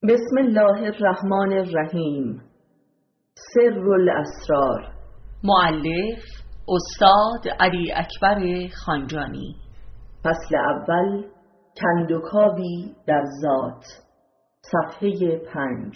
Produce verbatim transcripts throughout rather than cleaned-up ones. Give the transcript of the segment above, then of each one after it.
بسم الله الرحمن الرحیم. سر الاسرار. مؤلف استاد علی اکبر خانجانی. فصل اول، کندوکاوی در ذات. صفحه پنج.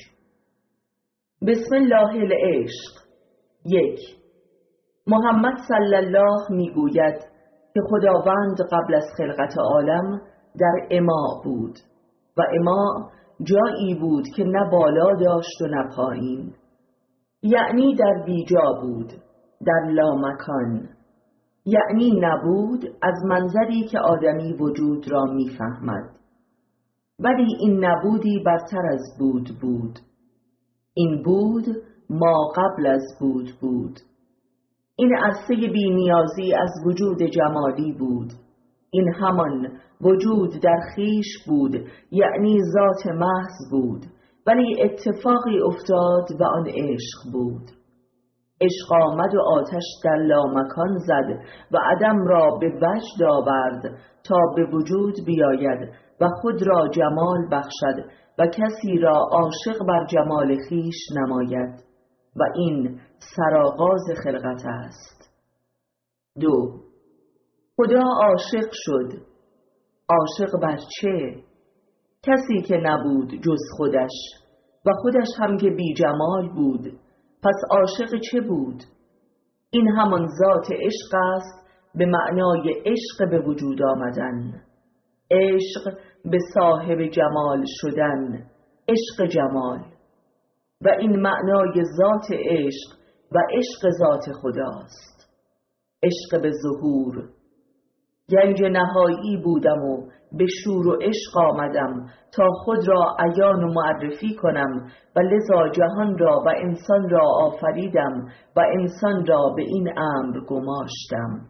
بسم الله العشق. یک. محمد صلی الله میگوید که خداوند قبل از خلقت عالم در اما بود و اما جایی بود که نه بالا داشت و نه پایین، یعنی در بیجا بود، در لامکان، یعنی نبود از منظری که آدمی وجود را میفهمد، ولی این نبودی برتر از بود بود. این بود ما قبل از بود بود. این عرصه بی نیازی از وجود جمالی بود. این همان وجود در خیش بود، یعنی ذات محض بود، ولی اتفاقی افتاد و آن عشق بود. عشق آمد و آتش در لامکان زد و عدم را به وجد آورد تا به وجود بیاید و خود را جمال بخشد و کسی را عاشق بر جمال خیش نماید و این سرآغاز خلقت است. دو. خدا عاشق شد. عاشق بر چه؟ کسی که نبود جز خودش و خودش هم که بی جمال بود، پس عاشق چه بود؟ این همان ذات عشق است، به معنای عشق به وجود آمدن، عشق به صاحب جمال شدن، عشق جمال، و این معنای ذات عشق و عشق ذات خداست. عشق به ظهور. گنج نهایی بودم و به شور و عشق آمدم تا خود را عیان و معرفی کنم و لذا جهان را و انسان را آفریدم و انسان را به این امر گماشتم.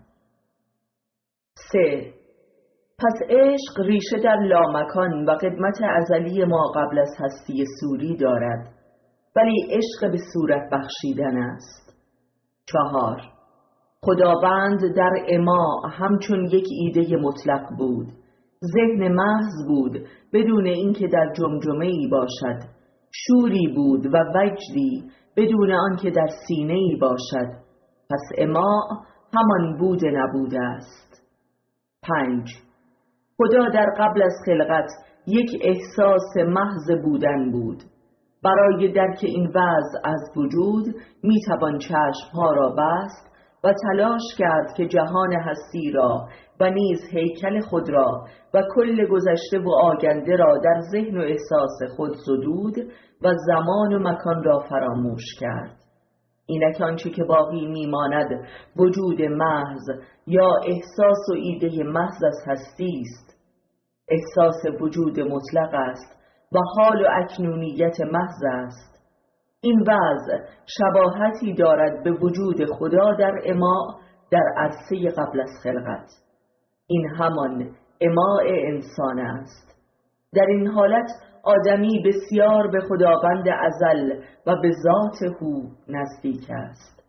سه. پس عشق ریشه در لامکان و قدمت ازلی ما قبل از هستی صوری دارد، ولی عشق به صورت بخشیدن است. چهار. خداوند در اما همچون یک ایده مطلق بود، ذهن محض بود بدون اینکه در جمجمه‌ای باشد، شوری بود و وجدی بدون آنکه در سینه‌ای باشد، پس اما همان بود نبود است. پنج. خدا در قبل از خلقت یک احساس محض بودن بود. برای درک این وضع از وجود میتوان چشمها را بست و تلاش کرد که جهان هستی را و نیز هیکل خود را و کل گذشته و آینده را در ذهن و احساس خود زدود و زمان و مکان را فراموش کرد. اینک آنچه که باقی میماند وجود محض یا احساس و ایده محض از هستی است. احساس وجود مطلق است و حال و اکنونیت محض است. این وضع شباهتی دارد به وجود خدا در اما در عرصه قبل از خلقت. این همان اما انسان است. در این حالت آدمی بسیار به خداوند ازل و به ذات او نزدیک است.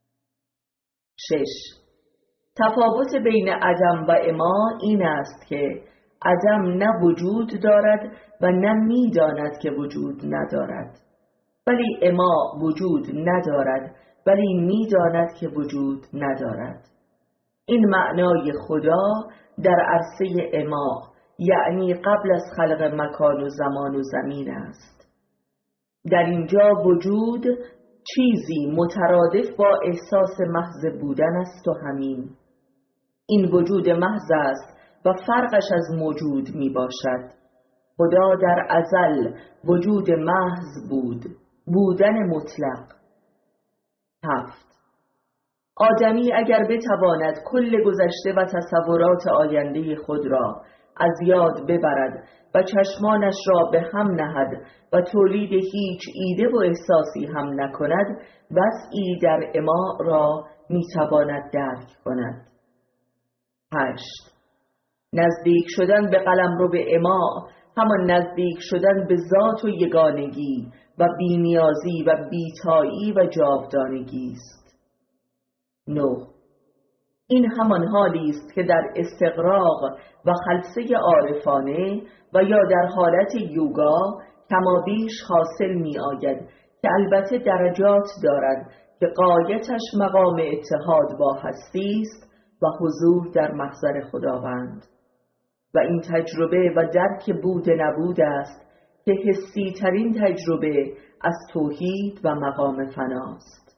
شش. تفاوت بین عدم و اما این است که عدم نه وجود دارد و نه می‌داند که وجود ندارد، ولی اما وجود ندارد ولی می‌داند که وجود ندارد. این معنای خدا در عرصه اما، یعنی قبل از خلق مکان و زمان و زمین است. در اینجا وجود چیزی مترادف با احساس محض بودن است و همین. این وجود محض است و فرقش از موجود می باشد. خدا در ازل وجود محض بود، بودن مطلق. هفت. آدمی اگر بتواند کل گذشته و تصورات آینده خود را از یاد ببرد و چشمانش را به هم نهد و تولید هیچ ایده و احساسی هم نکند، وضعی در اما را میتواند درک کند. هشت. نزدیک شدن به قلمرو به اما همان نزدیک شدن به ذات و یگانگی و بی‌نیازی و بی‌تایی و جاودانگی است. نه. این همان حالی است که در استغراق و خلسه عارفانه و یا در حالت یوگا کمابیش حاصل می آید که البته درجات دارد که غایتش مقام اتحاد با هستی است و حضور در محضر خداوند، و این تجربه و درک بود نبود است که حسی ترین تجربه از توحید و مقام فناست.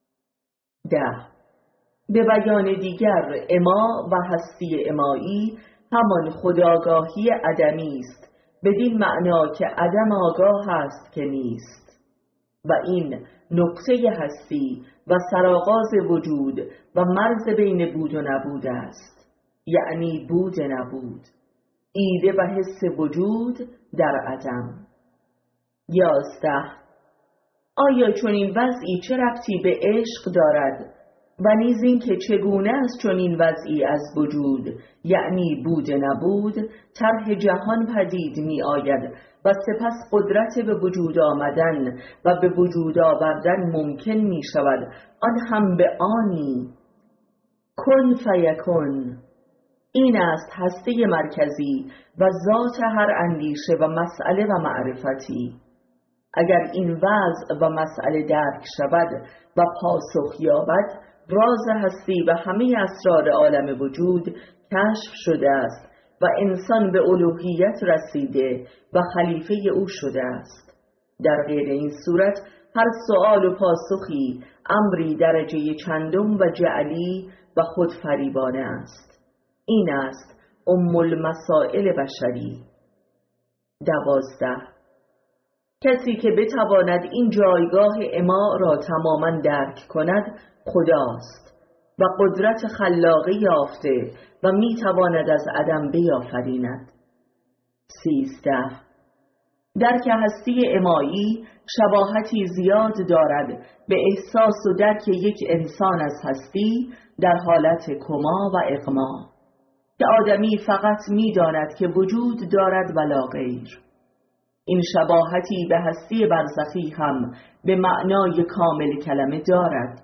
ده. به بیان دیگر، اما و هستی امایی همان خودآگاهی عدمی است، بدین معنا که عدم آگاه است که نیست، و این نقطه هستی و سرآغاز وجود و مرز بین بود و نبود است، یعنی بود نبود، ایده و حس وجود در عدم. یازده. آیا چنین وضعی چه ربطی به عشق دارد و نیز این که چگونه از چنین وضعی از وجود، یعنی بود نبود، طرح جهان پدید می آید و سپس قدرت به وجود آمدن و به وجود آوردن ممکن می شود، آن هم به آنی کن فیکن. این است هسته مرکزی و ذات هر اندیشه و مسئله و معرفتی. اگر این وضع و مسئله درک شود و پاسخ یابد، راز هستی و همه اسرار عالم وجود کشف شده است و انسان به الوهیت رسیده و خلیفه او شده است. در غیر این صورت هر سؤال و پاسخی امری درجه چندم و جعلی و خودفریبانه است. این است ام المسائل بشری. دوازده. کسی که بتواند این جایگاه اما را تماما درک کند خداست و قدرت خلاقه یافته و میتواند از عدم بیافریند. سیزده. درک هستی امایی شباهتی زیاد دارد به احساس و درک یک انسان از هستی در حالت کما و اغما، که آدمی فقط میداند که وجود دارد ولا غیر. این شباهتی به هستی برزخی هم به معنای کامل کلمه دارد.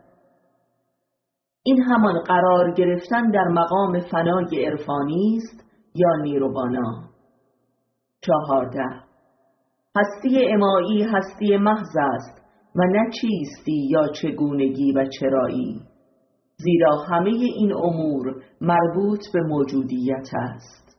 این همان قرار گرفتن در مقام فنای عرفانی است یا نیروبانا. چهارده. هستی امایی هستی محض است و نه چیستی یا چگونگی و چرایی، زیرا همه این امور مربوط به موجودیت است.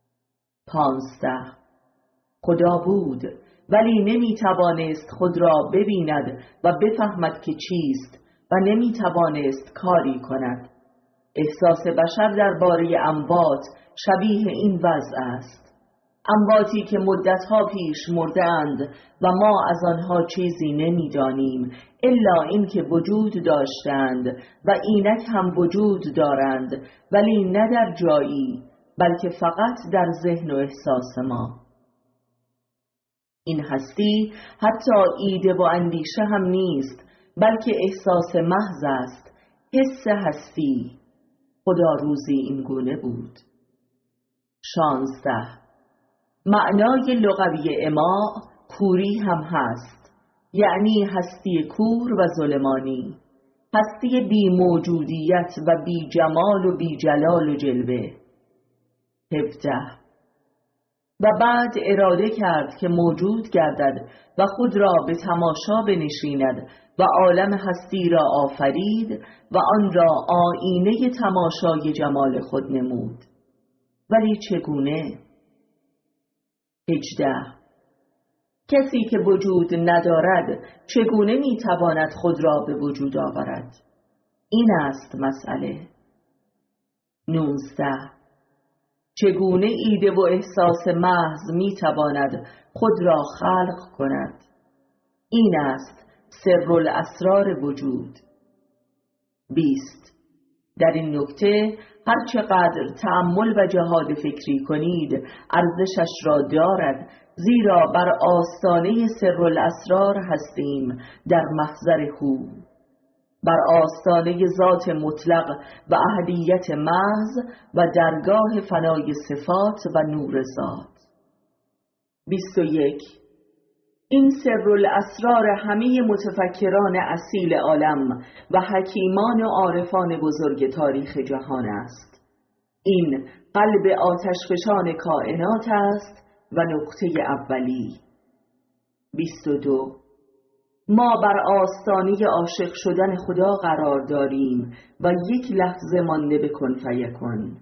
پانزده. خدا بود ولی نمی توانست خود را ببیند و بفهمد که چیست و نمی توانست کاری کند. احساس بشر درباره اموات شبیه این وضع است. امواتی که مدتها پیش مردند و ما از آنها چیزی نمی دانیم الا این که وجود داشتند و اینک هم وجود دارند، ولی نه در جایی بلکه فقط در ذهن و احساس ما. این هستی حتی ایده و اندیشه هم نیست، بلکه احساس محض است، حس هستی. خدا روزی این گونه بود. شانزده. معنای لغوی اما کوری هم هست، یعنی هستی کور و ظلمانی، هستی بی موجودیت و بی جمال و بی جلال و جلوه. هفده. و بعد اراده کرد که موجود گردد و خود را به تماشا بنشیند و عالم هستی را آفرید و آن را آینه تماشای جمال خود نمود. ولی چگونه؟ هجده. کسی که وجود ندارد چگونه میتواند خود را به وجود آورد؟ این است مسئله. نوزده. چگونه ایده و احساس محض میتواند خود را خلق کند؟ این است سر الاسرار وجود. بیست. در این نکته هر چقدر تأمل و جهاد فکری کنید ارزشش را دارد، زیرا بر آستانه سر الاسرار هستیم در محضر هو، بر آستانه ذات مطلق و احدیت محض و درگاه فنای صفات و نور ذات. بیست و یک. این سر الاسرار همه متفکران اصیل عالم و حکیمان و عارفان بزرگ تاریخ جهان است. این قلب آتشفشان کائنات است و نقطه اولی. بیست و دو. ما بر آستانه عاشق شدن خدا قرار داریم و یک لحظه مانده به کن فیکون.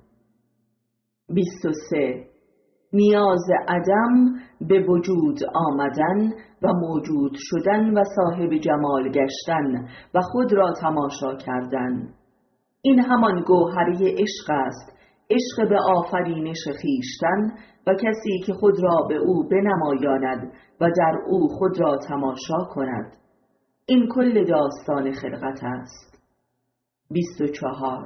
بیست و سه. نیاز عدم به وجود آمدن و موجود شدن و صاحب جمال گشتن و خود را تماشا کردن. این همان گوهره عشق است، عشق به آفرینش خویشتن و کسی که خود را به او بنمایاند و در او خود را تماشا کند. این کل داستان خلقت است. بیست و چهار.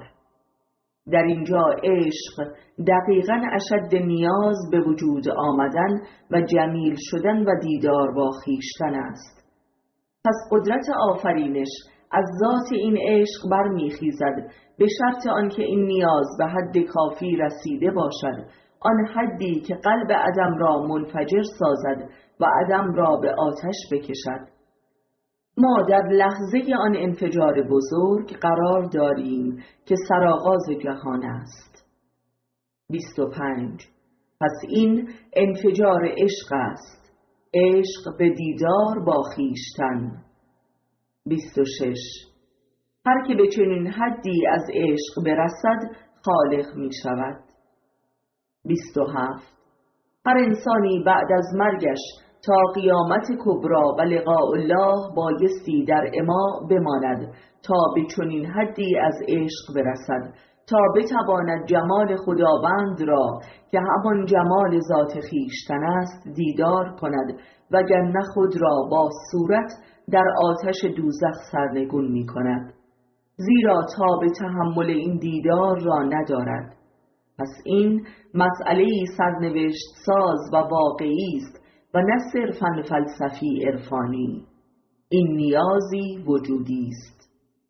در اینجا عشق دقیقاً اشد نیاز به وجود آمدن و جمیل شدن و دیدار با خویشتن است. پس قدرت آفرینش از ذات این عشق برمیخیزد، به شرط آنکه این نیاز به حد کافی رسیده باشد، آن حدی که قلب عدم را منفجر سازد و عدم را به آتش بکشد. ما در لحظه آن انفجار بزرگ قرار داریم که سرآغاز جهان است. بیست و پنج. پس این انفجار عشق است، عشق به دیدار با خویشتن. بیست و شش. هر که به چنین حدی از عشق برسد خالق می شود. بیست و هفت. هر انسانی بعد از مرگش تا قیامت کبری و لقاء الله بایستی در اما بماند تا به چنین حدی از عشق برسد تا بتواند جمال خداوند را که همان جمال ذات خویشتن است دیدار کند، وگرنه خود را با صورت در آتش دوزخ سرنگون می کند، زیرا تا به تحمل این دیدار را ندارد. پس این مسئله سرنوشت ساز و واقعی است و نه صرفاً فلسفی عرفانی. این نیازی وجودی است.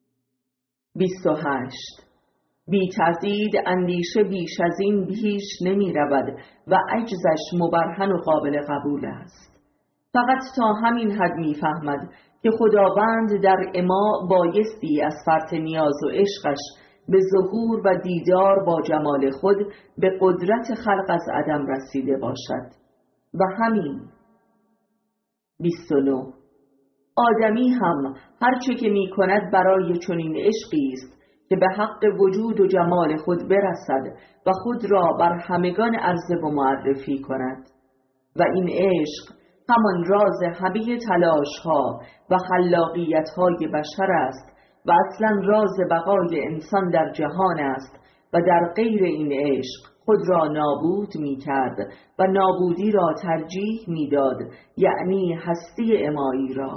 بیست و هشت. بی تردید اندیشه بیش از این پیش نمی رود و عجزش مبرهن و قابل قبول است. فقط تا همین حد می فهمد که خداوند در اما بایستی از فرط نیاز و عشقش به ظهور و دیدار با جمال خود به قدرت خلق از عدم رسیده باشد و همین. بیست و نه. آدمی هم هرچه که می کند برای چنین عشقی است که به حق وجود و جمال خود برسد و خود را بر همگان عرضه و معرفی کند. و این عشق همان راز همه تلاش ها و خلاقیت های بشر است و اصلا راز بقای انسان در جهان است و در غیر این عشق خود را نابود می کرد و نابودی را ترجیح می داد، یعنی هستی امایی را.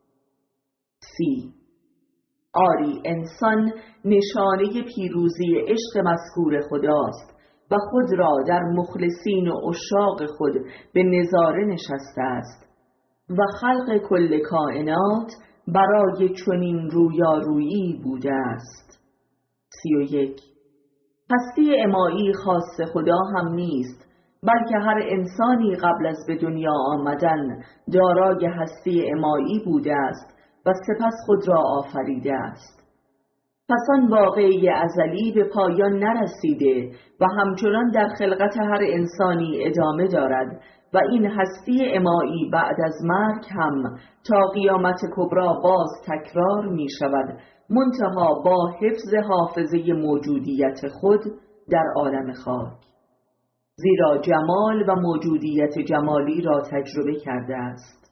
سی. آری انسان نشانه پیروزی عشق مذکور خداست و خود را در مخلصین و عشاق خود به نظاره نشسته است و خلق کل کائنات برای چنین رویارویی بوده است. سی و یک. هستی امایی خاص خدا هم نیست، بلکه هر انسانی قبل از به دنیا آمدن دارای هستی امایی بوده است و سپس خود را آفریده است. پس آن واقعی ازلی به پایان نرسیده و همچنان در خلقت هر انسانی ادامه دارد و این هستی امایی بعد از مرگ هم تا قیامت کبری باز تکرار می شود، منتها با حفظ حافظه موجودیت خود در عالم خاک، زیرا جمال و موجودیت جمالی را تجربه کرده است.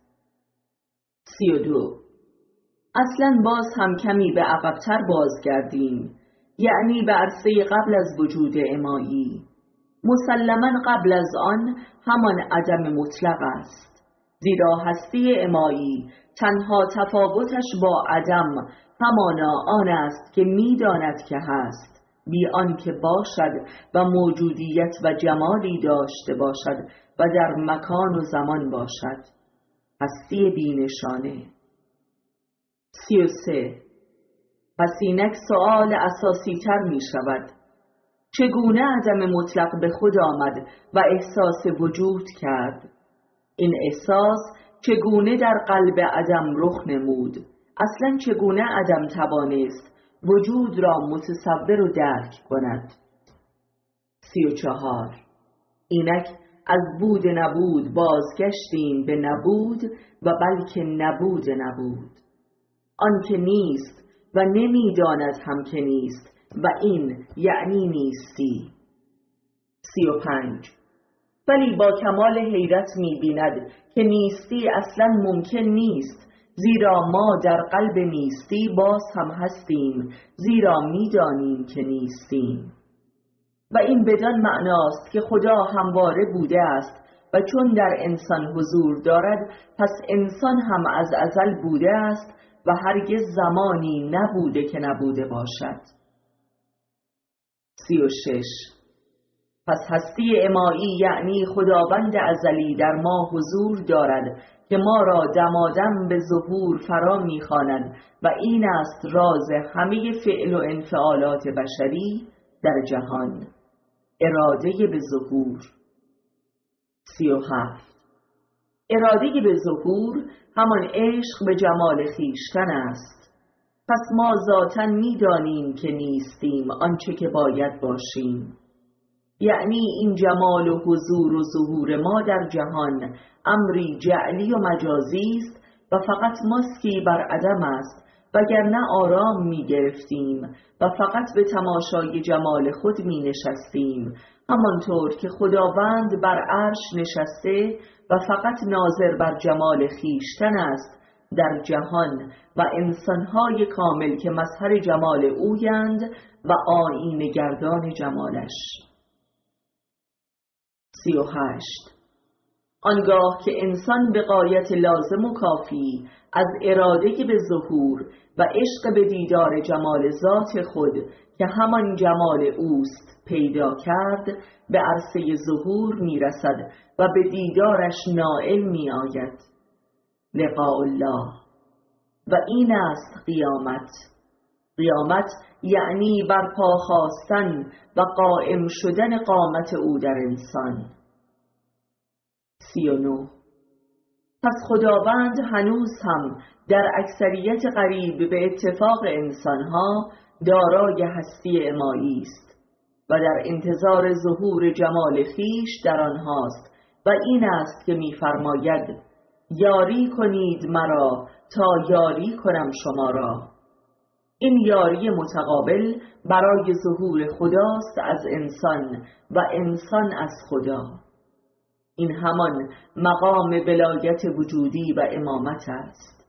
سی و دو. اصلاً باز هم کمی به عقب‌تر بازگردیم، یعنی به عرصه قبل از وجود امایی. مسلماً قبل از آن همان عدم مطلق است، زیرا هستی امایی تنها تفاوتش با عدم همانا آن است که می‌داند که هست بی آنکه باشد و موجودیت و جمالی داشته باشد و در مکان و زمان باشد. هستی بی نشانه. سی و سه. پس اینک سؤال اساسی تر می شود: چگونه عدم مطلق به خود آمد و احساس وجود کرد؟ این احساس چگونه در قلب عدم رخ نمود؟ اصلا چگونه عدم توانست وجود را متصور و درک کند؟ سی و چهار. اینک از بود نبود بازگشتیم به نبود و بلکه نبود نبود. آن که نیست و نمیداند هم که نیست و این یعنی نیستی. سی و پنج. ولی با کمال حیرت می‌بیند که نیستی اصلا ممکن نیست، زیرا ما در قلب نیستی باز هم هستیم، زیرا می‌دانیم که نیستیم. و این بدان معناست که خدا همواره بوده است و چون در انسان حضور دارد پس انسان هم از ازل بوده است و هرگز زمانی نبوده که نبوده باشد. سی و شش. پس هستی امایی یعنی خداوند ازلی در ما حضور دارد که ما را دمادم به ظهور فرا می‌خواند و این است راز همه فعل و انفعالات بشری در جهان، اراده به ظهور. سی و هفت. اراده به ظهور همان عشق به جمال خویشتن است. پس ما ذاتاً می‌دانیم که نیستیم آنچه که باید باشیم. یعنی این جمال و حضور و ظهور ما در جهان امری جعلی و مجازی است و فقط ماسکی بر عدم است، وگرنه آرام می گرفتیم و فقط به تماشای جمال خود می نشستیم، همانطور که خداوند بر عرش نشسته و فقط ناظر بر جمال خویشتن است در جهان و انسانهای کامل که مظهر جمال اویند و آیینه گردان جمالش. سی و هشت. آنگاه که انسان به غایت لازم و کافی از اراده به ظهور و عشق به دیدار جمال ذات خود که همان جمال اوست پیدا کرد، به عرصه ظهور می رسد و به دیدارش نائل می آید. لقاء الله. و این است قیامت. قیامت یعنی برپا خاستن و قائم شدن قامت او در انسان. سی و نه. پس خداوند هنوز هم در اکثریت قریب به اتفاق انسانها دارای هستی امایی است و در انتظار ظهور جمال خویش در آنهاست و این است که می‌فرماید یاری کنید مرا تا یاری کنم شما را. این یاری متقابل برای ظهور خداست از انسان و انسان از خدا. این همان مقام ولایت وجودی و امامت است.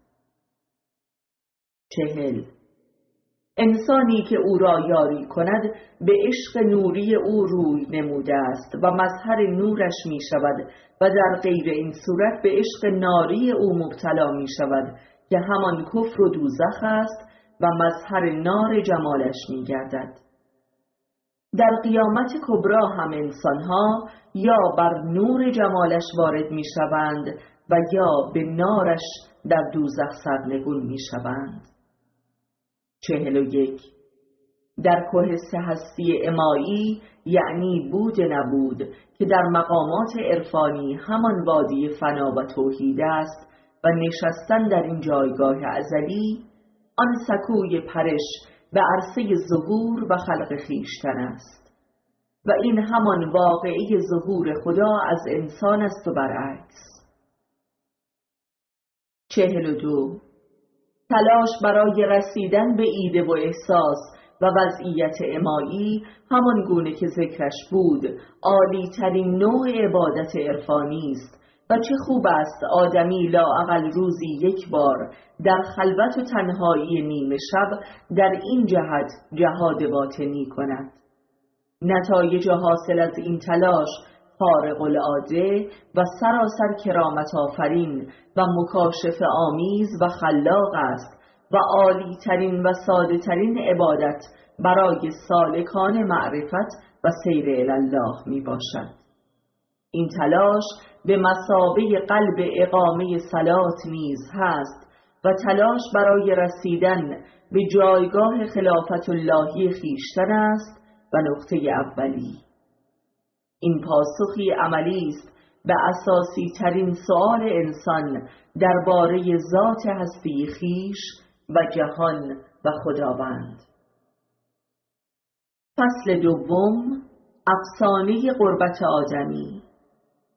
چهل. انسانی که او را یاری کند به عشق نوری او روی نموده است و مظهر نورش می شود و در غیر این صورت به عشق ناری او مبتلا می شود که همان کفر و دوزخ است و مظهر نار جمالش می گردد. در قیامت کبری هم انسانها یا بر نور جمالش وارد می شوند و یا به نارش در دوزخ سرنگون می شوند. چهل و یک. در کوه سه هستی امایی یعنی بود نبود که در مقامات عرفانی همان وادی فنا و توحید است و نشستن در این جایگاه ازلی آن سکوی پرش به عرصه ظهور و خلق خویشتن است و این همان واقعی ظهور خدا از انسان است و برعکس. چهل و دو. تلاش برای رسیدن به ایده و احساس و وضعیت امایی همان گونه که ذکرش بود عالی ترین نوع عبادت عرفانی است و چه خوب است آدمی لااقل روزی یک بار در خلوت و تنهایی نیمه شب در این جهت جهاد باطنی کند. نتایج حاصل از این تلاش خارق العاده و سراسر کرامت آفرین و مکاشف آمیز و خلاق است و عالی ترین و ساده ترین عبادت برای سالکان معرفت و سیر الی الله می باشد. این تلاش به مثابه قلب اقامه صلات نیز هست و تلاش برای رسیدن به جایگاه خلافت اللهی خویشتن است و نقطه اولی. این پاسخی عملی است به اساسی ترین سؤال انسان درباره ذات هستی خویش و جهان و خداوند. فصل دوم، افسانه قربت آدمی.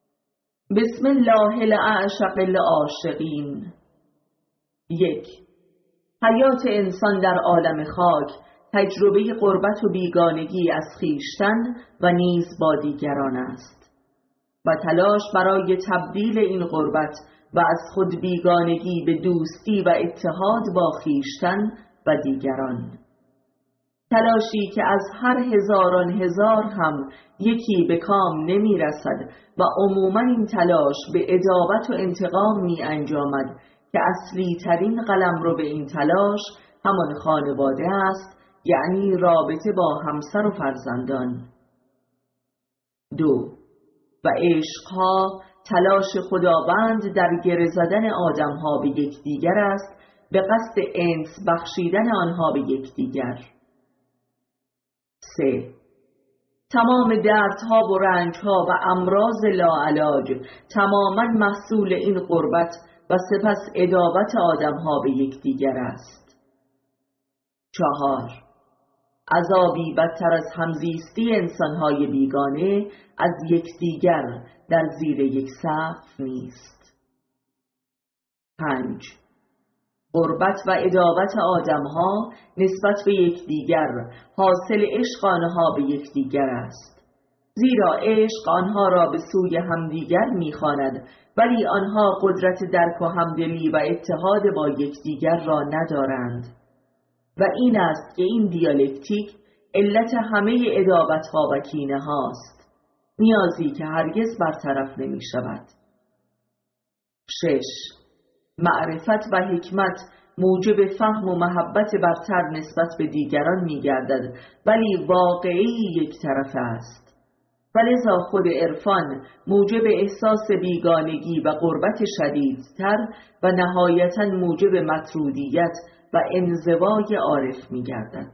بسم الله الأعشق العاشقین. یک. حیات انسان در عالم خاک تجربه غربت و بیگانگی از خویشتن و نیز با دیگران است و تلاش برای تبدیل این غربت و از خود بیگانگی به دوستی و اتحاد با خویشتن و دیگران. تلاشی که از هر هزاران هزار هم یکی به کام نمی رسد و عموماً این تلاش به عداوت و انتقام می انجامد که اصلی ترین قلمرو به این تلاش همان خانواده است، یعنی رابطه با همسر و فرزندان. دو. و عشقها تلاش خداوند در گره زدن آدمها به یکدیگر است به قصد انس بخشیدن آنها به یکدیگر. سه. تمام دردها و رنجها و امراض لاعلاج تماما محصول این غربت و سپس عداوت آدمها به یکدیگر است. چهار. عذابی بدتر از همزیستی انسانهای بیگانه از یکدیگر در زیر یک سقف نیست. پنج. غربت و عداوت آدمها نسبت به یکدیگر حاصل عشق آنها به یکدیگر است، زیرا عشق آنها را به سوی همدیگر می‌خواند، ولی آنها قدرت درک و همدلی و اتحاد با یکدیگر را ندارند. و این است که این دیالکتیک علت همه عداوت‌ها و کینه هاست، نیازی که هرگز برطرف نمی شود. شش. معرفت و حکمت موجب فهم و محبت برتر نسبت به دیگران می گردد، ولی واقعی یک طرف است و لذا خود عرفان موجب احساس بیگانگی و غربت شدیدتر و نهایتاً موجب مطرودیت و انزوای عارف می گردد.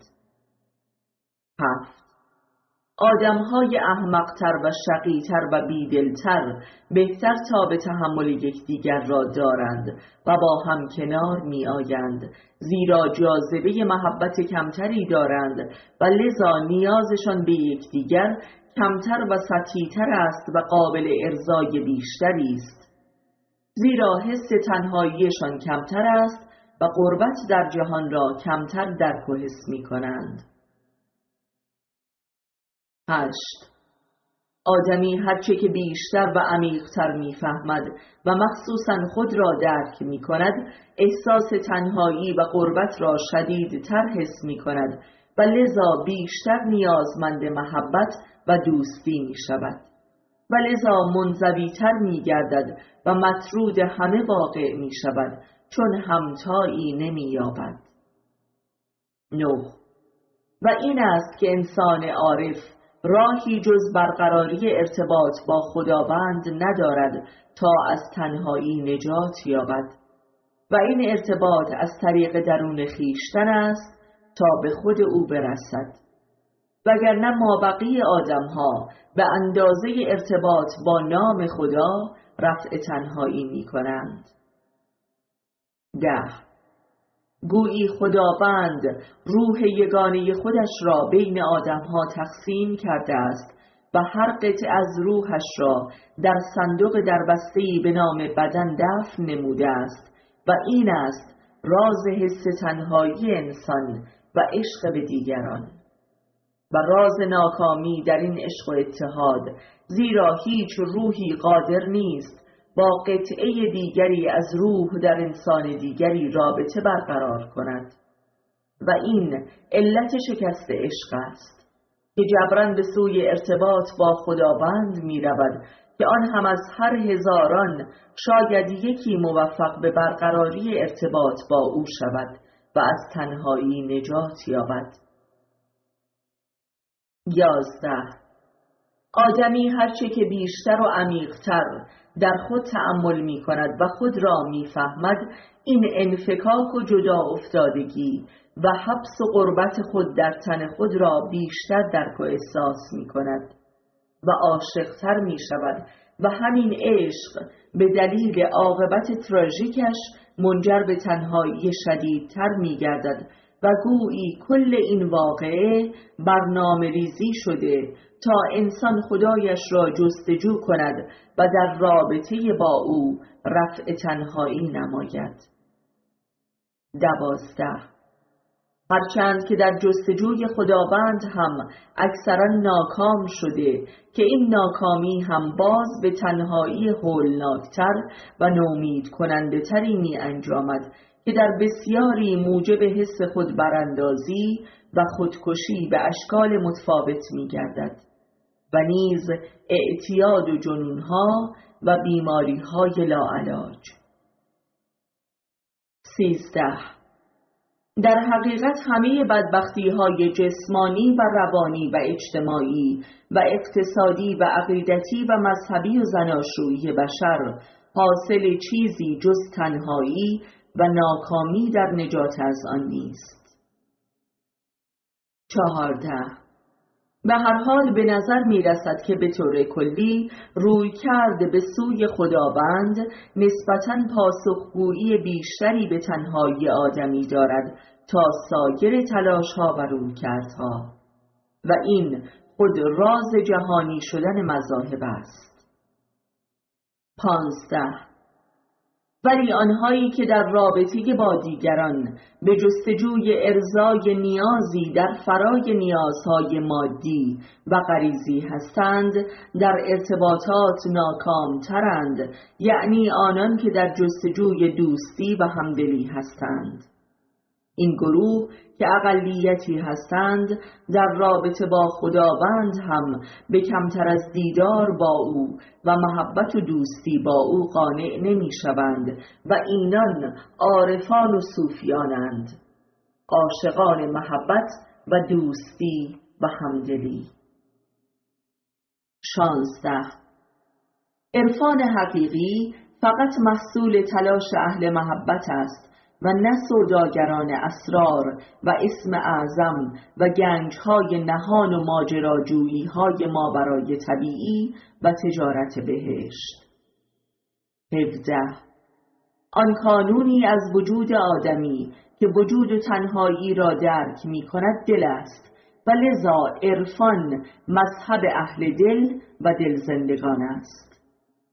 هفت. آدمهای احمقتر و شقیتر و بیدلتر بهتر تا به تحمل یکدیگر را دارند و با هم کنار می آیند، زیرا جاذبه محبت کمتری دارند و لذا نیازشان به یکدیگر کمتر و سطحی‌تر است و قابل ارضای بیشتری است، زیرا حس تنهاییشان کمتر است و غربت در جهان را کمتر درک و حس می کنند. هشت. آدمی هرچه که بیشتر و عمیق‌تر می‌فهمد و مخصوصاً خود را درک می‌کند، احساس تنهایی و غربت را شدیدتر حس می‌کند و لذا بیشتر نیازمند محبت و دوستی می‌شود و لذا منزوی‌تر می‌گردد و مطرود همه واقع می‌شود، چون همتایی نمی‌یابد. نه. و این است که انسان عارف راهی جز برقراری ارتباط با خداوند ندارد تا از تنهایی نجات یابد و این ارتباط از طریق درون خویشتن است تا به خود او برسد، وگرنه مابقی آدمها به اندازه ارتباط با نام خدا رفع تنهایی می کنند. ده. گویی خداوند روح یگانه خودش را بین آدمها تقسیم کرده است و هر قطعه از روحش را در صندوق دربسته‌ای به نام بدن دفن نموده است و این است راز حس تنهایی انسان و عشق به دیگران و راز ناکامی در این عشق و اتحاد، زیرا هیچ روحی قادر نیست با قطعه دیگری از روح در انسان دیگری رابطه برقرار کند و این علت شکست عشق است که جبران به سوی ارتباط با خداوند می رود که آن هم از هر هزاران شاید یکی موفق به برقراری ارتباط با او شود و از تنهایی نجات یابد. یازده. آدمی هرچه که بیشتر و عمیق‌تر در خود تأمل می کند و خود را می فهمد، این انفکاک و جدا افتادگی و حبس و غربت خود در تن خود را بیشتر درک و احساس می کند و عاشق‌تر می شود و همین عشق به دلیل عاقبت تراژیکش منجر به تنهایی شدیدتر می گردد و گویی کل این واقعه برنامه ریزی شده تا انسان خدایش را جستجو کند و در رابطه با او رفع تنهایی نماید. دوازده. هرچند که در جستجوی خداوند هم اکثرا ناکام شده که این ناکامی هم باز به تنهایی هولناکتر و نومید کننده تری می انجامد که در بسیاری موجب حس خود براندازی و خودکشی به اشکال متفاوت می گردد و نیز اعتیاد و جنونها و بیماریهای لاعلاج. سیزده. در حقیقت همه بدبختی‌های جسمانی و روانی و اجتماعی و اقتصادی و عقیدتی و مذهبی و زناشویی بشر حاصل چیزی جز تنهایی و ناکامی در نجات از آن نیست. چهارده. به هر حال به نظر می رسد که به طور کلی روی کرده به سوی خداوند نسبتاً پاسخگویی بیشتری به تنهایی آدمی دارد تا سایر تلاش‌ها و رویکردها و این خود راز جهانی شدن مذاهب است. پانزده. ولی آنهایی که در رابطه با دیگران به جستجوی ارضای نیازی در فرای نیازهای مادی و غریزی هستند در ارتباطات ناکامترند، یعنی آنان که در جستجوی دوستی و همدلی هستند. این گروه که اقلیتی هستند در رابطه با خداوند هم به کمتر از دیدار با او و محبت و دوستی با او قانع نمی شوند و اینان عارفان و صوفیانند، عاشقان محبت و دوستی و همدلی. شانزده. عرفان حقیقی فقط محصول تلاش اهل محبت است و نه سوداگران اسرار و اسم اعظم و گنجهای نهان و ماجراجویی‌های ماورای طبیعی و تجارت بهشت. هفده. آن قانونی از وجود آدمی که وجود و تنهایی را درک می کند دل است و لذا عرفان مذهب اهل دل و دلزندگان است.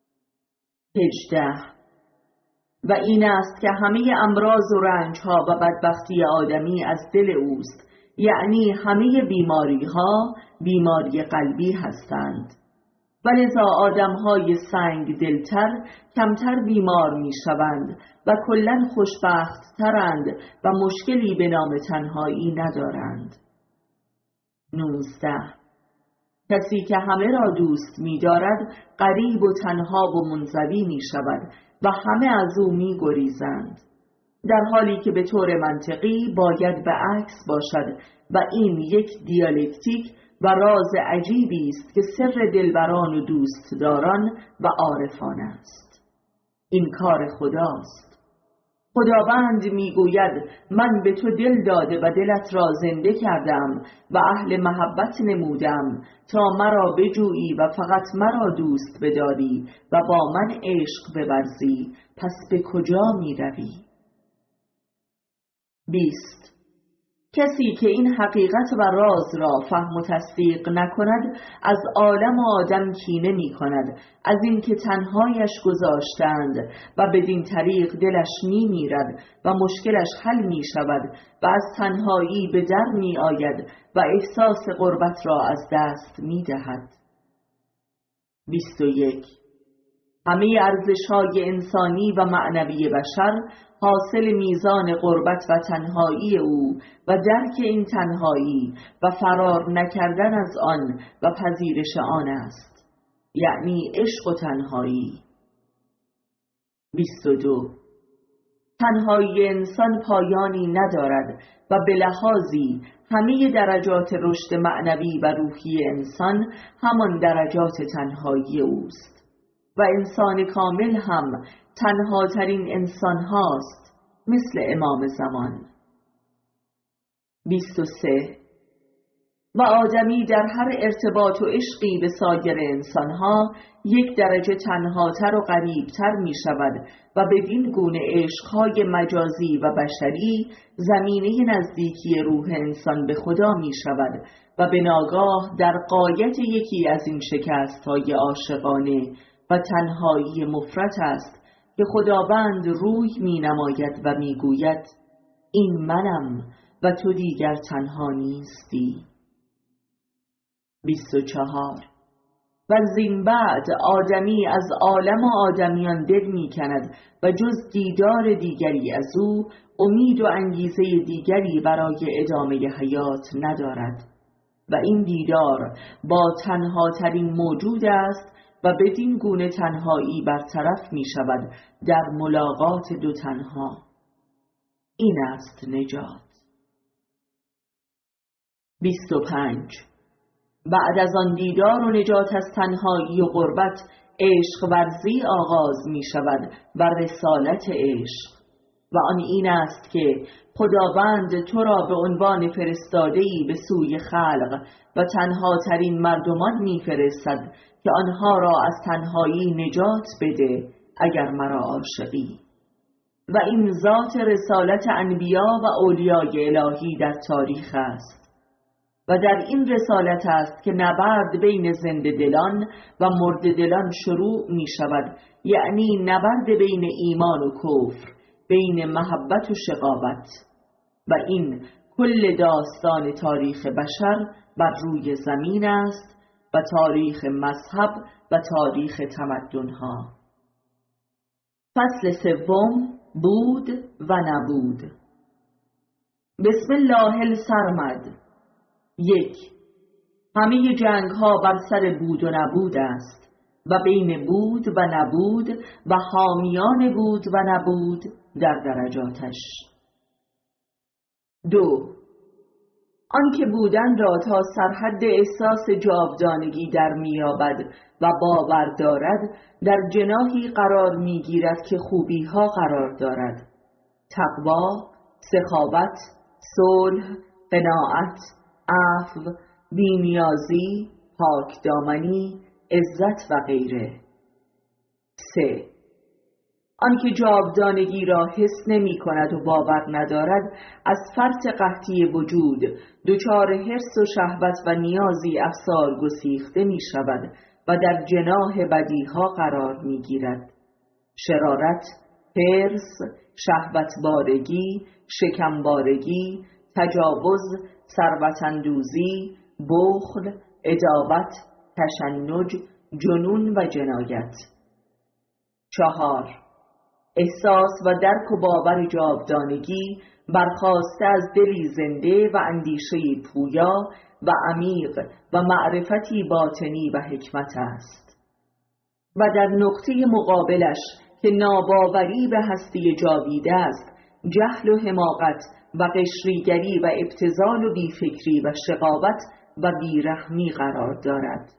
هجده. و این است که همه امراض و رنجها و بدبختی آدمی از دل اوست، یعنی همه بیماریها بیماری قلبی هستند و لذا آدمهای سنگ دلتر کمتر بیمار می شوند و کلاً خوشبخت ترند و مشکلی به نام تنهایی ندارند. نوزده. کسی که همه را دوست می دارد غریب و تنها و منزوی می شود و همه از او می گریزند، در حالی که به طور منطقی باید به عکس باشد و این یک دیالکتیک و راز عجیبی است که سر دلبران و دوستداران و عارفان است. این کار خداست. خداوند میگوید من به تو دل داده و دلت را زنده کردم و اهل محبت نمودم تا مرا بجویی و فقط مرا دوست بداری و با من عشق بورزی، پس به کجا می روی؟ بیست. کسی که این حقیقت و راز را فهم و تصدیق نکند از عالم و آدم کینه می کند، از اینکه تنهایش گذاشتند و بدین طریق دلش می میرد و مشکلش حل می شود و از تنهایی به در می آید و احساس غربت را از دست می دهد. بیست و یک. همه ارزش‌های انسانی و معنوی بشر حاصل میزان غربت و تنهایی او و درک این تنهایی و فرار نکردن از آن و پذیرش آن است، یعنی عشق و تنهایی. بیست و دو. تنهایی انسان پایانی ندارد و به لحاظی همه درجات رشد معنوی و روحی انسان همان درجات تنهایی اوست و انسان کامل هم تنها ترین انسان هاست، مثل امام زمان. بیست و سه. و آدمی در هر ارتباط و عشقی به سایر انسانها یک درجه تنهاتر و غریبتر می شود و بدین گونه عشقهای مجازی و بشری زمینه نزدیکی روح انسان به خدا می شود و به ناگاه در غایت یکی از این شکستهای عاشقانه و تنهایی مفرط است که خداوند روی می نماید و می گوید این منم و تو دیگر تنها نیستی. بیست و چهار. و زین بعد آدمی از عالم آدمیان دل می کند و جز دیدار دیگری از او امید و انگیزه دیگری برای ادامه حیات ندارد و این دیدار با تنها ترین موجود است و بدین گونه تنهایی برطرف می شود در ملاقات دو تنها. این است نجات. بیست و پنج. بعد از آن دیدار و نجات از تنهایی و غربت عشق ورزی آغاز می شود و رسالت عشق و آن این است که خداوند تو را به عنوان فرستاده‌ای به سوی خلق و تنها ترین مردمان می فرستد که آنها را از تنهایی نجات بده اگر مرا عاشقی. و این ذات رسالت انبیا و اولیای الهی در تاریخ است و در این رسالت است که نبرد بین زنده دلان و مرده دلان شروع می شود، یعنی نبرد بین ایمان و کفر، بین محبت و شقاوت. و این کل داستان تاریخ بشر بر روی زمین است و تاریخ مذهب و تاریخ تمدنها. فصل سوم، بود و نبود. بسم الله السرمد. یک. همه جنگ ها بر سر بود و نبود است و بین بود و نبود و حامیان بود و نبود در درجاتش. دو. آنکه بودن را تا سرحد احساس جاودانگی در میابد و باور دارد در جناحی قرار میگیرد که خوبی ها قرار دارد: تقوا، سخاوت، صلح، قناعت، عفو، بی‌نیازی، پاکدامنی، عزت و غیره. سه. آنکه جاودانگی را حس نمی کند و باور ندارد از فرط قحطی وجود دچار حرص و شهوت و نیازی افسار گسیخته می شود و در جناح بدیها قرار می گیرد: شرارت، حرص، شهوتبارگی، شکمبارگی، تجاوز، ثروت‌اندوزی، بخل، عداوت، تشنج، جنون و جنایت. چهار. احساس و درک و باور جاودانگی برخاسته از دلی زنده و اندیشه‌ای پویا و عمیق و معرفتی باطنی و حکمت است. و در نقطه مقابلش که ناباوری به هستی جاویده است، جهل و حماقت و قشریگری و ابتذال و بیفکری و شقاوت و بیرحمی قرار دارد.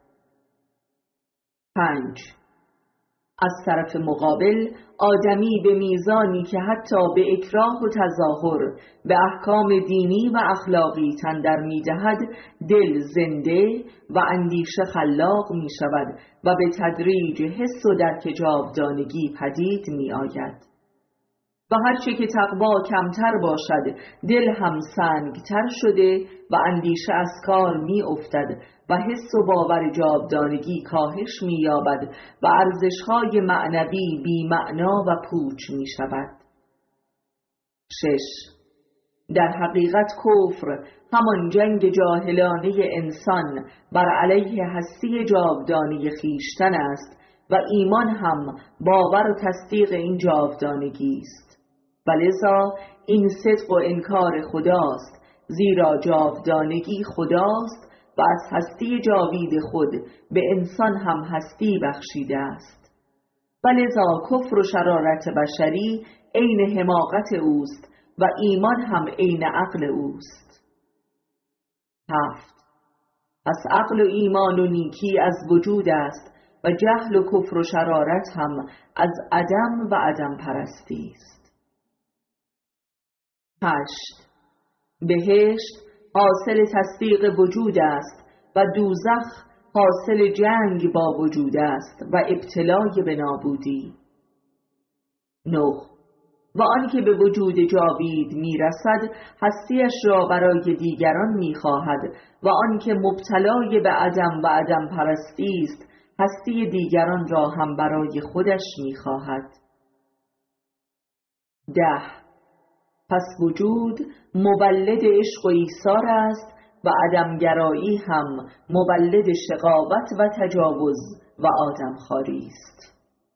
پنج. از طرف مقابل آدمی به میزانی که حتی به اکراه و تظاهر به احکام دینی و اخلاقی تن در می‌دهد دل زنده و اندیشه خلاق می شود و به تدریج حس و درک جاودانگی پدید می آید. و هرچه که تقوا کمتر باشد دل هم سنگتر شده و اندیشه از کار می افتد و حس و باور جاودانگی کاهش می یابد و ارزش‌های معنوی بی معنا و پوچ می شود. شش. در حقیقت کفر همان جنگ جاهلانه انسان بر علیه هستی جاودانه خویشتن است و ایمان هم باور و تصدیق این جاودانگی است. و لذا این صدق و انکار خداست، زیرا جاودانگی خداست و از هستی جاوید خود به انسان هم هستی بخشیده است. و لذا کفر و شرارت بشری عین حماقت اوست و ایمان هم عین عقل اوست. هفت. پس عقل و ایمان و نیکی از وجود است و جهل و کفر و شرارت هم از عدم و عدم پرستی است. هشت. بهشت حاصل تصدیق وجود است و دوزخ حاصل جنگ با وجود است و ابتلای به نابودی. نه. و آنکه به وجود جاوید میرسد هستیش را برای دیگران میخواهد و آنکه مبتلای به عدم و عدم پرستی است هستی دیگران را هم برای خودش میخواهد. ده. پس وجود مولد عشق و ایثار است و عدمگرایی هم مولد شقاوت و تجاوز و آدمخواری است.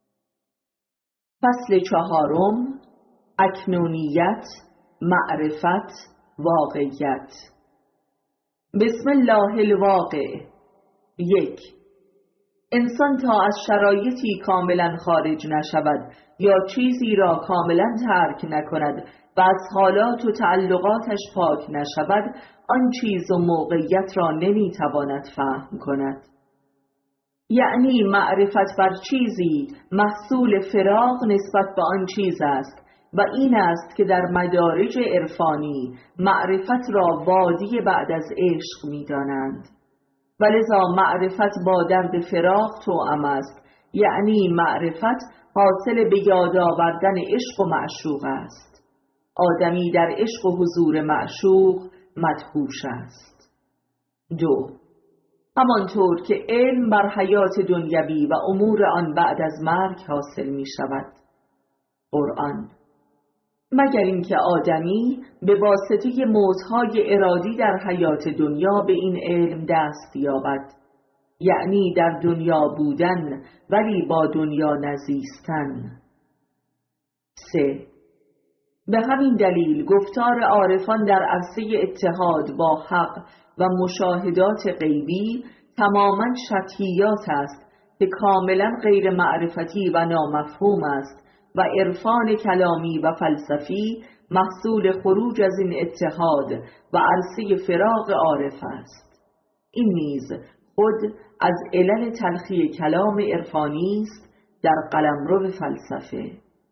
فصل چهارم، اکنونیت، معرفت، واقعیت. بسم الله الواقع. یک. انسان تا از شرایطی کاملا خارج نشود یا چیزی را کاملا ترک نکند و از حالات و تعلقاتش پاک نشود، آن چیز و موقعیت را نمیتواند فهم کند. یعنی معرفت بر چیزی محصول فراق نسبت به آن چیز است و این است که در مدارج عرفانی معرفت را وادی بعد از عشق می‌دانند. ولذا معرفت با درد فراق توأم است، یعنی معرفت حاصل به یاد آوردن عشق و معشوق است. آدمی در عشق و حضور معشوق مدهوش است. دو. همانطور که علم بر حیات دنیوی و امور آن بعد از مرگ حاصل می شود. قرآن. مگر اینکه آدمی به واسطه موتهای ارادی در حیات دنیا به این علم دست یابد، یعنی در دنیا بودن ولی با دنیا نزیستن. سه. به همین دلیل گفتار عارفان در عرصه اتحاد با حق و مشاهدات غیبی تماما شطحیات است که کاملا غیر معرفتی و نامفهوم است و عرفان کلامی و فلسفی محصول خروج از این اتحاد و عرصه فراغ عارف است. این نیز خود از علل تلخی کلام عرفانی است در قلمرو فلسفه.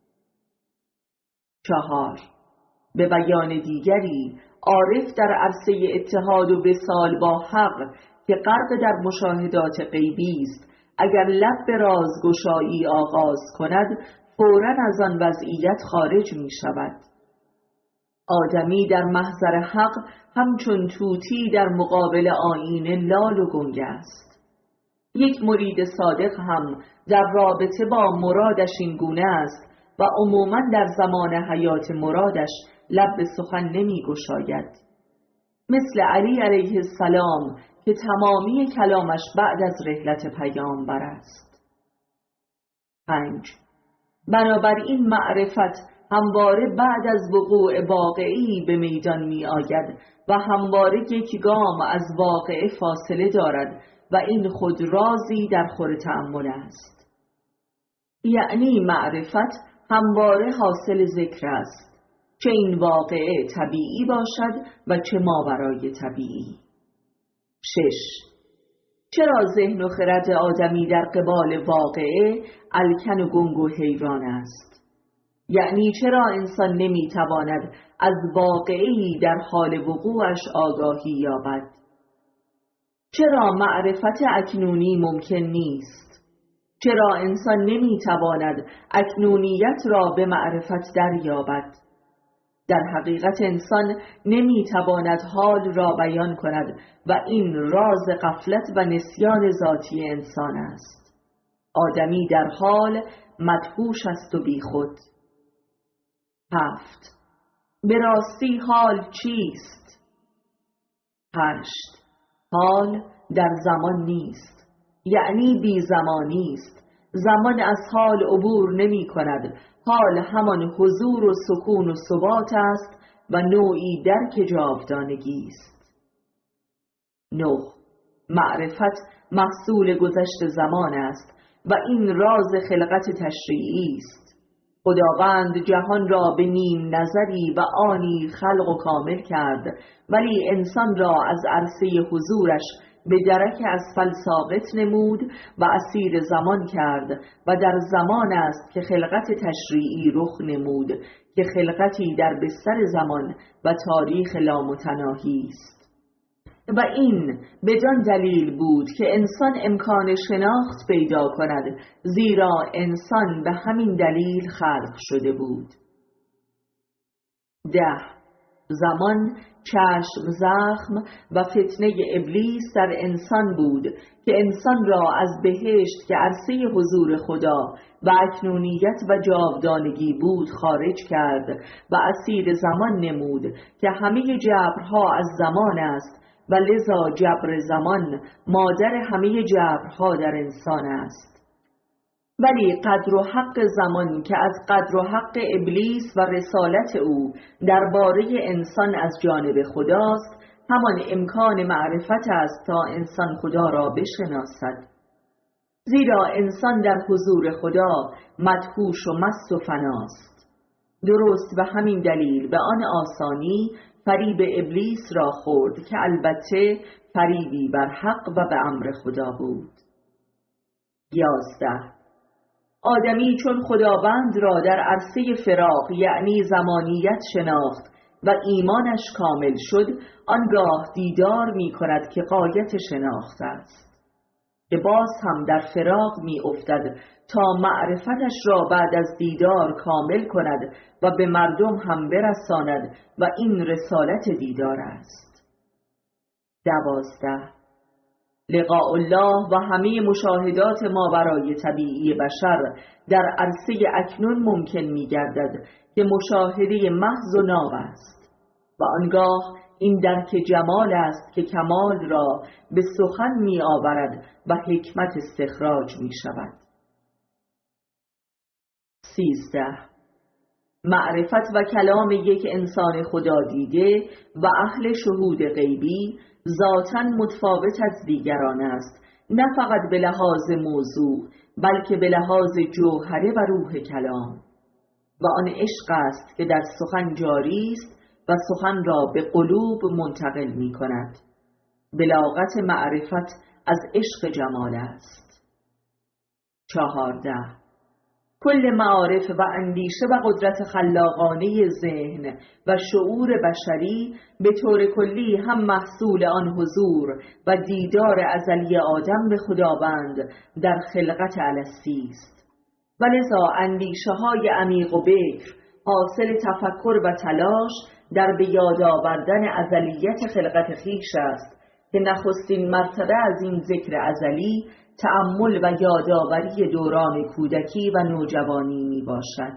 چهار. به بیان دیگری عارف در عرصه اتحاد و وصال با حق که غرق در مشاهدات غیبی است اگر لب به رازگشایی آغاز کند فوراً از آن وضعیت خارج می شود. آدمی در محضر حق همچون طوطی در مقابل آیینه لال و گنگ است. یک مرید صادق هم در رابطه با مرادش این گونه است و عموماً در زمان حیات مرادش لب به سخن نمی گشاید. مثل علی علیه السلام که تمامی کلامش بعد از رحلت پیامبر است. پنج. بنابراین معرفت همواره بعد از وقوع واقعی به میدان می آید و همواره یک گام از واقعه فاصله دارد و این خود رازی در خور تأمل است. یعنی معرفت همواره حاصل ذکر است، چه این واقعه طبیعی باشد و چه ماورای طبیعی. شش. چرا ذهن و خرد آدمی در قبال واقعه الکن و گنگ و حیران است؟ یعنی چرا انسان نمیتواند از واقعی در حال وقوعش آگاهی یابد؟ چرا معرفت اکنونی ممکن نیست؟ چرا انسان نمیتواند اکنونیت را به معرفت دریابد؟ در حقیقت انسان نمیتواند حال را بیان کند و این راز غفلت و نسیان ذاتی انسان است. آدمی در حال مدهوش است و بیخود. هفت. به راستی حال چیست؟ هشت. حال در زمان نیست، یعنی بی زمانی است. زمان از حال عبور نمی کند. حال همان حضور و سکون و ثبات است و نوعی درک جاودانگی است. نه. معرفت محصول گذشت زمان است و این راز خلقت تشریعی است. خداوند جهان را به نیم نظری و آنی خلق و کامل کرد، ولی انسان را از عرصه حضورش به درک اسفل ساقط نمود و اسیر زمان کرد و در زمان است که خلقت تشریعی رخ نمود که خلقتی در بستر زمان و تاریخ لامتناهی است. و این بدان دلیل بود که انسان امکان شناخت پیدا کند، زیرا انسان به همین دلیل خلق شده بود. ده. زمان، چشم زخم و فتنه ابلیس در انسان بود که انسان را از بهشت که عرصه حضور خدا و اکنونیت و جاودانگی بود خارج کرد و اسیر زمان نمود که همه جبرها از زمان است و لذا جبر زمان مادر همه جبرها در انسان است. ولی قدر و حق زمان که از قدر و حق ابلیس و رسالت او درباره انسان از جانب خداست، همان امکان معرفت است تا انسان خدا را بشناسد. زیرا انسان در حضور خدا مدهوش و مست و فناست. درست به همین دلیل به آن آسانی فریب ابلیس را خورد که البته فریبی بر حق و به امر خدا بود. یازده. آدمی چون خداوند را در عرصه فراق یعنی زمانیت شناخت و ایمانش کامل شد، آنگاه دیدار می کند که غایت شناخت است، که باز هم در فراق می افتد تا معرفتش را بعد از دیدار کامل کند و به مردم هم برساند و این رسالت دیدار است. دوازده. لقاء الله و همه مشاهدات ماورای طبیعی بشر در عرصه اکنون ممکن می گردد که مشاهده محض و ناب است و آنگاه این درک جمال است که کمال را به سخن می آورد و حکمت استخراج می شود. سیزده. معرفت و کلام یک انسان خدا دیده و اهل شهود غیبی ذاتاً متفاوت از دیگران است، نه فقط به لحاظ موضوع بلکه به لحاظ جوهره و روح کلام، و آن عشق است که در سخن جاری است و سخن را به قلوب منتقل می کند. بلاغت معرفت از عشق جمال است. چهارده. کل معارف و اندیشه و قدرت خلاقانه ذهن و شعور بشری به طور کلی هم محصول آن حضور و دیدار ازلی آدم به خداوند در خلقت الستی است و لذا اندیشه های عمیق و بکر حاصل تفکر و تلاش در به یاد آوردن ازلیت خلقت خویش است که نخستین مرتبه از این ذکر ازلی تأمل و یادآوری دوران کودکی و نوجوانی می باشد.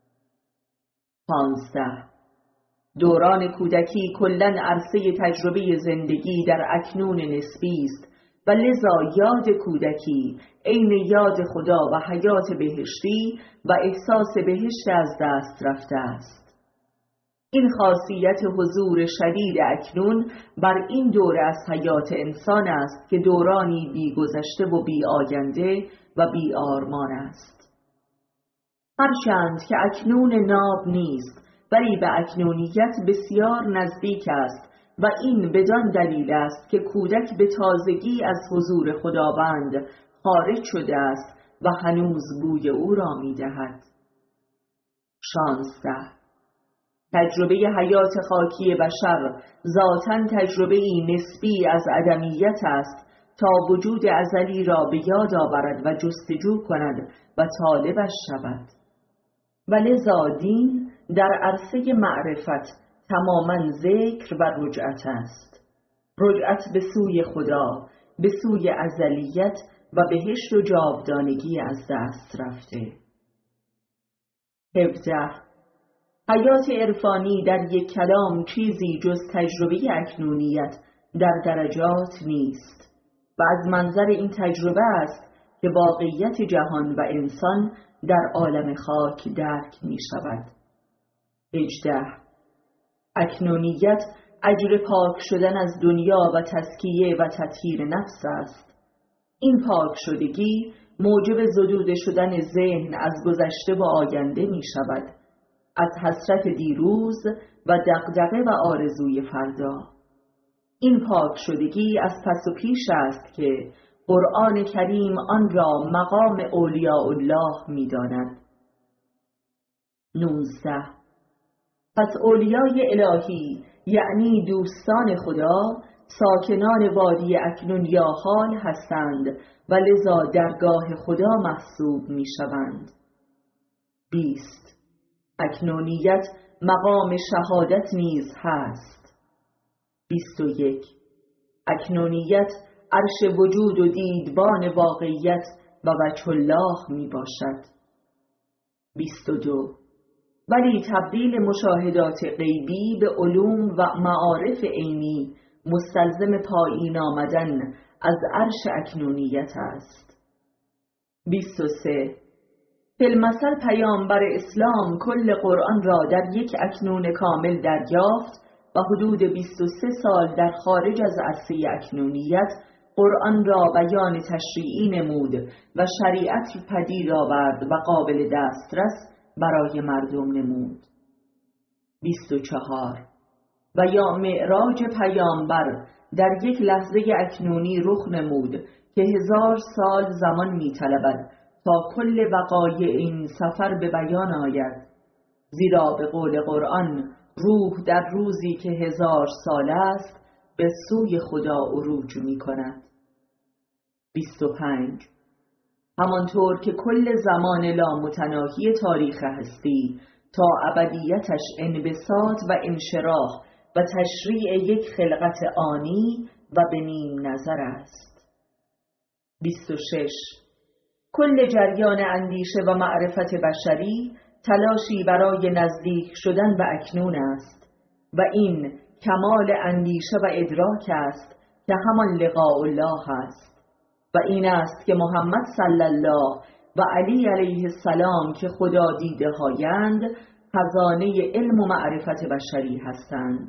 پانزده. دوران کودکی کلاً عرصه تجربه زندگی در اکنون نسبی است و لذا یاد کودکی عین یاد خدا و حیات بهشتی و احساس بهشت از دست رفته است. این خاصیت حضور شدید اکنون بر این دوره از حیات انسان است که دورانی بی گذشته و بی آینده و بی آرمان است. هرچند که اکنون ناب نیست ولی به اکنونیت بسیار نزدیک است و این بدان دلیل است که کودک به تازگی از حضور خداوند خارج شده است و هنوز بوی او را می دهد. شانزده. تجربه حیات خاکی بشر ذاتاً تجربه‌ای نسبی از عدمیت است تا وجود ازلی را به یاد آورد و جستجو کند و طالبش شود. و لذا دین در عرصه معرفت تماماً ذکر و رجعت است. رجعت به سوی خدا، به سوی ازلیت و بهشت و جاودانگی از دست رفته. هفده. حیات عرفانی در یک کلام چیزی جز تجربه اکنونیت در درجات نیست و از منظر این تجربه است که واقعیت جهان و انسان در عالم خاک درک می شود. هجده. اکنونیت اجر پاک شدن از دنیا و تزکیه و تطهیر نفس است. این پاک شدگی موجب زدوده شدن ذهن از گذشته و آینده می شود، از حسرت دیروز و دغدغه و آرزوی فردا. این پاک شدگی از پس و پیش است که قرآن کریم آن را مقام اولیاء الله می داند. نوزده. پس اولیای الهی یعنی دوستان خدا ساکنان وادی اکنون یا حال هستند و لذا درگاه خدا محسوب می شوند. بیست. اکنونیت مقام شهادت نیز هست. بیست و یک. اکنونیت عرش وجود و دیدبان واقعیت و وجه الله می باشد. بیست و دو. ولی تبدیل مشاهدات غیبی به علوم و معارف عینی مستلزم پایین آمدن از عرش اکنونیت است. بیست و سه. فی المثل پیامبر اسلام کل قرآن را در یک اکنون کامل دریافت و حدود بیست و سه سال در خارج از عرصه اکنونیت قرآن را بیان تشریعی نمود و شریعت پدید آورد و قابل دسترس برای مردم نمود. بیست و چهار. و یا معراج پیامبر در یک لحظه اکنونی رخ نمود که هزار سال زمان می طلبد تا کل وقایع این سفر به بیان آید، زیرا به قول قرآن روح در روزی که هزار سال است به سوی خدا عروج می کند. بیست و پنج. همانطور که کل زمان لامتناهی تاریخ هستی تا ابدیتش انبساط و انشراح و تشریع یک خلقت آنی و به نیم نظر است. بیست و شش. کل جریان اندیشه و معرفت بشری تلاشی برای نزدیک شدن به اکنون است و این کمال اندیشه و ادراک است که همان لقاء الله است و این است که محمد صلی الله و علی علیه السلام که خدا دیده هایند خزانه علم و معرفت بشری هستند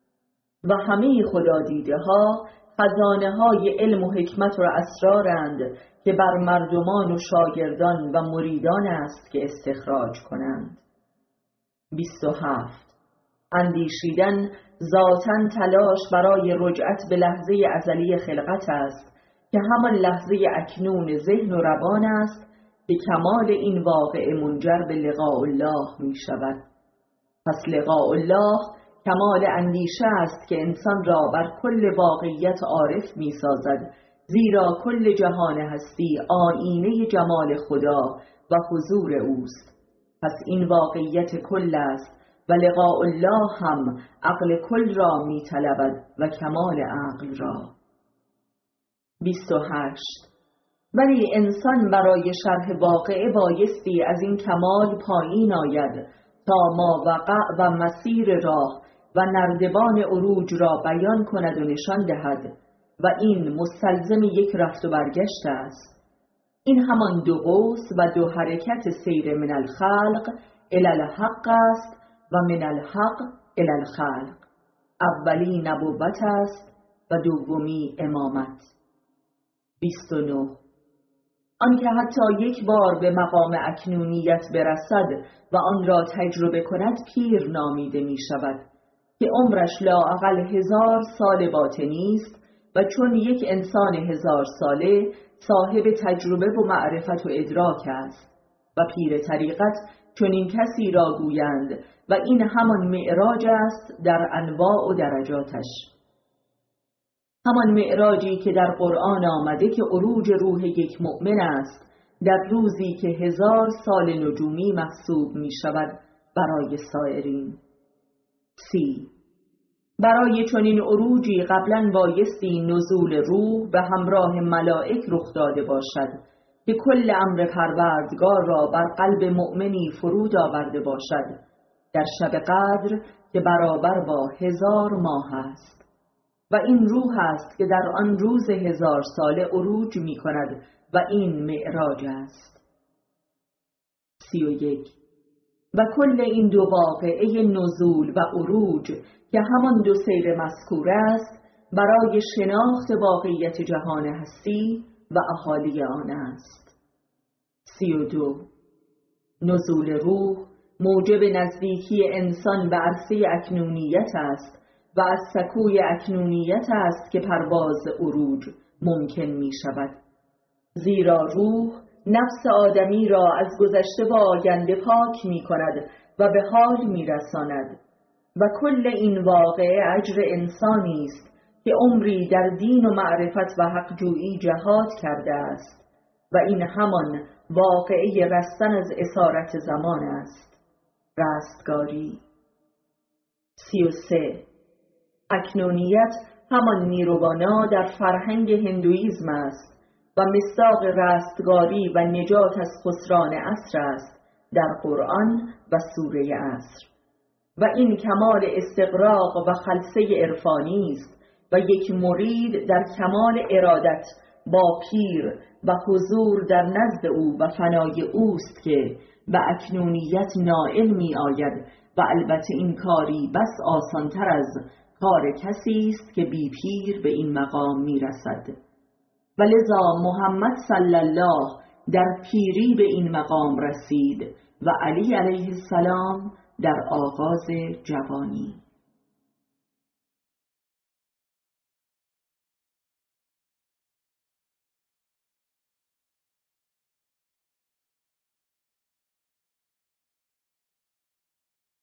و همه خدا دیده ها خزانه های علم و حکمت و اسرارند که بر مردمان و شاگردان و مریدان است که استخراج کنند. بیست و هفت. اندیشیدن ذاتاً تلاش برای رجعت به لحظه ازلی خلقت است که همان لحظه اکنون ذهن و روان است که کمال این واقعه منجر به لقاء الله می شود. پس لقاء الله کمال اندیشه است که انسان را بر کل واقعیت عارف می سازد، زیرا کل جهان هستی آیینه جمال خدا و حضور اوست. پس این واقعیت کل است و لقاء الله هم عقل کل را می طلبد و کمال عقل را. بیست و هشت. ولی انسان برای شرح واقعه بایستی از این کمال پایین آید تا ماوقع و مسیر راه و نردبان عروج را بیان کند و نشان دهد و این مستلزم یک رفت و برگشت است. این همان دو قوس و دو حرکت سیر من الخلق الی الحق است و من الحق الی الخلق. اولی نبوت است و دومی امامت. بیست و نه. آنکه حتی یک بار به مقام اکنونیت برسد و آن را تجربه کند پیر نامیده می شود که عمرش لااقل هزار سال باطنی است و چون یک انسان هزار ساله صاحب تجربه و معرفت و ادراک است و پیر طریقت چون این کسی را گویند و این همان معراج است در انواع و درجاتش، همان معراجی که در قرآن آمده که عروج روح یک مؤمن است در روزی که هزار سال نجومی محسوب می شود برای سایرین. سی. برای چنین عروجی قبلا بایستی نزول روح به همراه ملائک رخ داده باشد که کل امر پروردگار را بر قلب مؤمنی فرود آورده باشد در شب قدر که برابر با هزار ماه است و این روح است که در آن روز هزار ساله عروج می کند و این معراج است. سی و یک. و کل این دو واقعه نزول و عروج که همان دو سیر مذکور است برای شناخت واقعیت جهان هستی و اهالی آن است. سی و دو. نزول روح موجب نزدیکی انسان به عرصه اکنونیت است و از سکوی اکنونیت است که پرواز عروج ممکن می شود، زیرا روح نفس آدمی را از گذشته و آینده پاک می کند و به حال می رساند و کل این واقعه اجر انسانی است که عمری در دین و معرفت و حقجویی جهاد کرده است و این همان واقعه رستن از اسارت زمان است. رستگاری. سی و سه. اکنونیت همان نیرووانا در فرهنگ هندویزم است و مصداق رستگاری و نجات از خسران عصر است در قرآن و سوره عصر، و این کمال استقراق و خلسه عرفانی است و یک مرید در کمال ارادت با پیر و حضور در نزد او و فنای اوست که به اکنونیت نائل می آید و البته این کاری بس آسانتر از کار کسی است که بی پیر به این مقام می رسد. و لذا محمد صلی الله در پیری به این مقام رسید و علی علیه السلام در آغاز جوانی.